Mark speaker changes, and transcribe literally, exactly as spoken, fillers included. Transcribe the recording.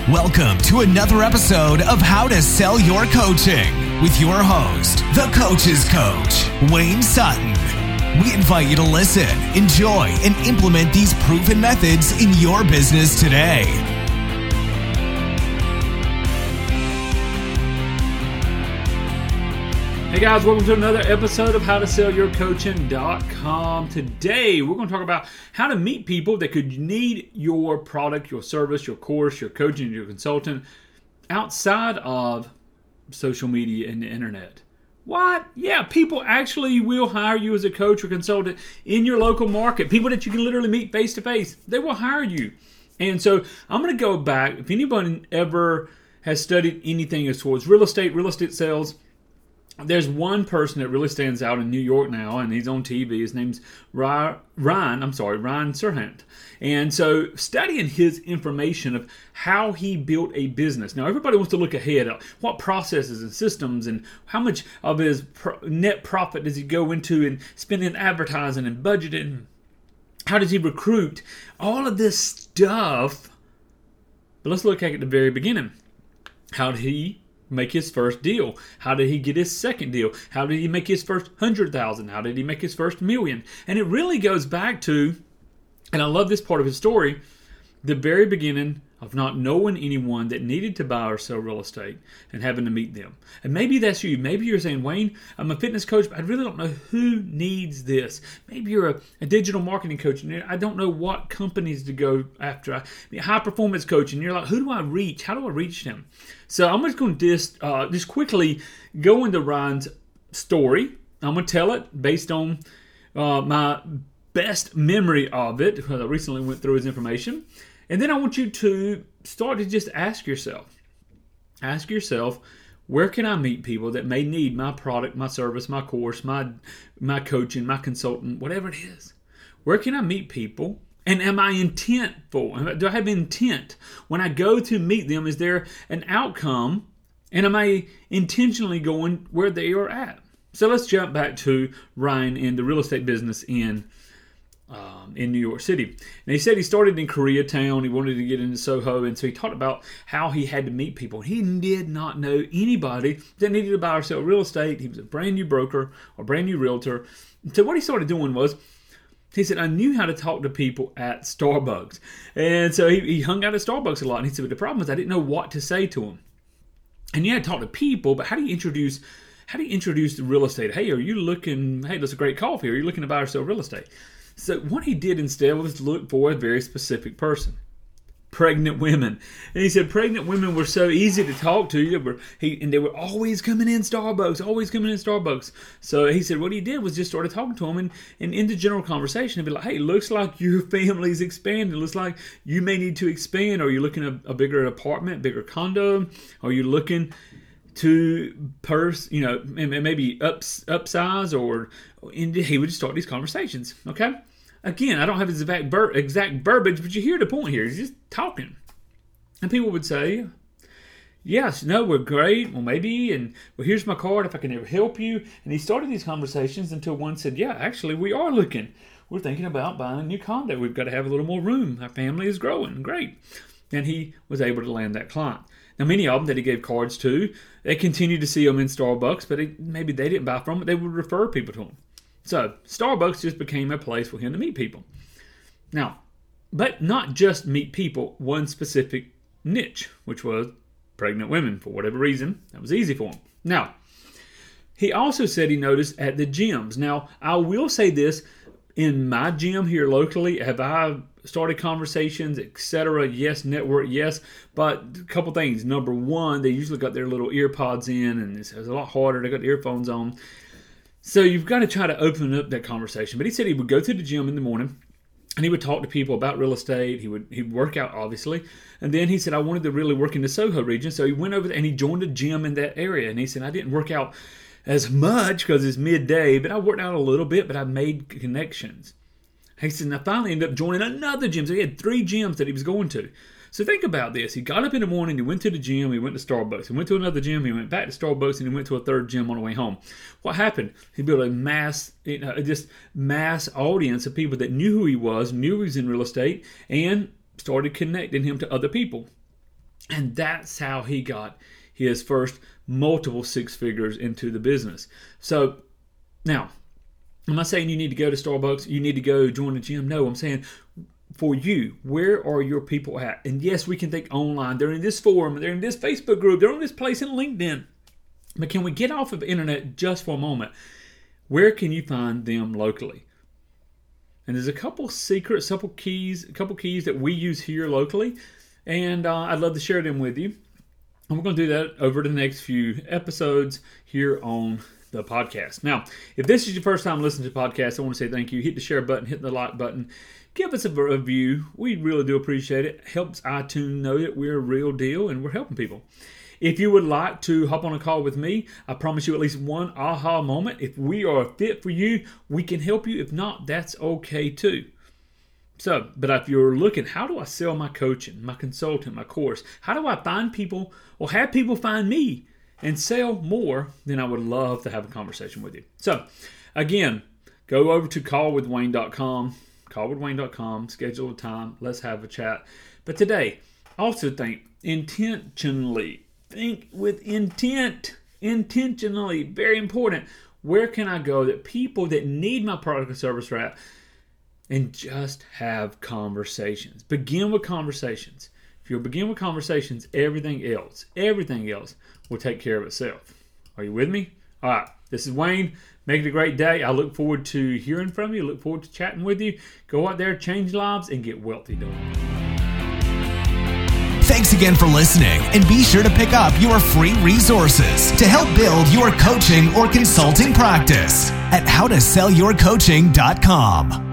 Speaker 1: Welcome to another episode of How to Sell Your Coaching with your host, the Coach's Coach, Wayne Sutton. We invite you to listen, enjoy, and implement these proven methods in your business today.
Speaker 2: Hey guys, welcome to another episode of how to sell your coaching dot com. Today, we're going to talk about how to meet people that could need your product, your service, your course, your coaching, your consultant outside of social media and the internet. What? Yeah, people actually will hire you as a coach or consultant in your local market. People that you can literally meet face to face. They will hire you. And so I'm going to go back. If anybody ever has studied anything as towards real estate, real estate sales, there's one person that really stands out in New York now, and he's on T V. His name's Ryan, I'm sorry, Ryan Serhant. And so studying his information of how he built a business. Now, everybody wants to look ahead at what processes and systems and how much of his pro- net profit does he go into and spend in advertising and budgeting. How does he recruit? All of this stuff. But let's look at the very beginning. How did he make his first deal? How did he get his second deal? How did he make his first hundred thousand? How did he make his first million? And it really goes back to, and I love this part of his story, the very beginning of not knowing anyone that needed to buy or sell real estate and having to meet them. And maybe that's you. Maybe you're saying, Wayne, I'm a fitness coach, but I really don't know who needs this. Maybe you're a, a digital marketing coach and I don't know what companies to go after. I mean, high performance coach, and you're like, who do I reach? How do I reach them? So I'm just going to just, uh, just quickly go into Ryan's story. I'm going to tell it based on uh, my best memory of it, because I recently went through his information. And then I want you to start to just ask yourself, ask yourself, where can I meet people that may need my product, my service, my course, my my coaching, my consultant, whatever it is? Where can I meet people? And am I intentful? Do I have intent? When I go to meet them, is there an outcome? And am I intentionally going where they are at? So let's jump back to Ryan in the real estate business in Um, in New York City. And he said he started in Koreatown. He wanted to get into Soho. And so he talked about how he had to meet people. He did not know anybody that needed to buy or sell real estate. He was a brand new broker or brand new realtor. So what he started doing was, he said, I knew how to talk to people at Starbucks. And so he, he hung out at Starbucks a lot. And he said, but the problem was I didn't know what to say to them. And you had to talk to people, but how do you introduce how do you introduce the real estate? Hey, are you looking, hey, there's a great coffee. Are you looking to buy or sell real estate? So what he did instead was look for a very specific person. Pregnant women. And he said pregnant women were so easy to talk to. They were, he, and they were always coming in Starbucks, always coming in Starbucks. So he said what he did was just started talking to them, and, and in the general conversation, he'd be like, hey, looks like your family's expanding. Looks like you may need to expand. Are you looking at a bigger apartment, bigger condo? Are you looking to purse, you know, maybe ups, upsize, or and he would start these conversations. Okay, again, I don't have his exact, ver- exact verbiage, but you hear the point here. He's just talking, and people would say, "Yes, no, we're great. Well, maybe, and well, here's my card if I can ever help you." And he started these conversations until one said, "Yeah, actually, we are looking. We're thinking about buying a new condo. We've got to have a little more room. Our family is growing. Great," and he was able to land that client. Now, many of them that he gave cards to, they continued to see them in Starbucks, but it, maybe they didn't buy from it. They would refer people to him. So Starbucks just became a place for him to meet people. Now, but not just meet people, one specific niche, which was pregnant women. For whatever reason, that was easy for him. Now, he also said he noticed at the gyms. Now, I will say this, in my gym here locally, have I started conversations, et cetera? Yes, network, yes. But a couple things. Number one, they usually got their little ear pods in, and it's, it's a lot harder. They got the earphones on. So you've got to try to open up that conversation. But he said he would go to the gym in the morning, and he would talk to people about real estate. He would he'd work out, obviously. And then he said, I wanted to really work in the Soho region. So he went over there, and he joined a gym in that area. And he said, I didn't work out as much because it's midday, but I worked out a little bit, but I made connections. He said, and I finally ended up joining another gym. So he had three gyms that he was going to. So think about this. He got up in the morning, he went to the gym, he went to Starbucks. He went to another gym, he went back to Starbucks, and he went to a third gym on the way home. What happened? He built a mass, you know, just mass audience of people that knew who he was, knew he was in real estate, and started connecting him to other people. And that's how he got his first multiple six figures into the business. So now, I'm not saying you need to go to Starbucks, you need to go join the gym. No, I'm saying for you, where are your people at? And yes, we can think online. They're in this forum, they're in this Facebook group, they're on this place in LinkedIn. But can we get off of the internet just for a moment? Where can you find them locally? And there's a couple secrets, a couple keys, a couple keys that we use here locally. And uh, I'd love to share them with you. And we're going to do that over the next few episodes here on the podcast. Now, if this is your first time listening to the podcast, I want to say thank you. Hit the share button, hit the like button. Give us a review. We really do appreciate it. Helps iTunes know that we're a real deal and we're helping people. If you would like to hop on a call with me, I promise you at least one aha moment. If we are a fit for you, we can help you. If not, that's okay too. So, but if you're looking, how do I sell my coaching, my consulting, my course? How do I find people or have people find me and sell more? Then I would love to have a conversation with you. So, again, go over to call with wayne dot com, call with wayne dot com, schedule a time, let's have a chat. But today, also think intentionally. Think with intent, intentionally, very important. Where can I go that people that need my product or service are at? And just have conversations. Begin with conversations. If you'll begin with conversations, everything else, everything else will take care of itself. Are you with me? All right. This is Wayne. Make it a great day. I look forward to hearing from you. I look forward to chatting with you. Go out there, change lives, and get wealthy doing it.
Speaker 1: Thanks again for listening, and be sure to pick up your free resources to help build your coaching or consulting practice at how to sell your coaching dot com.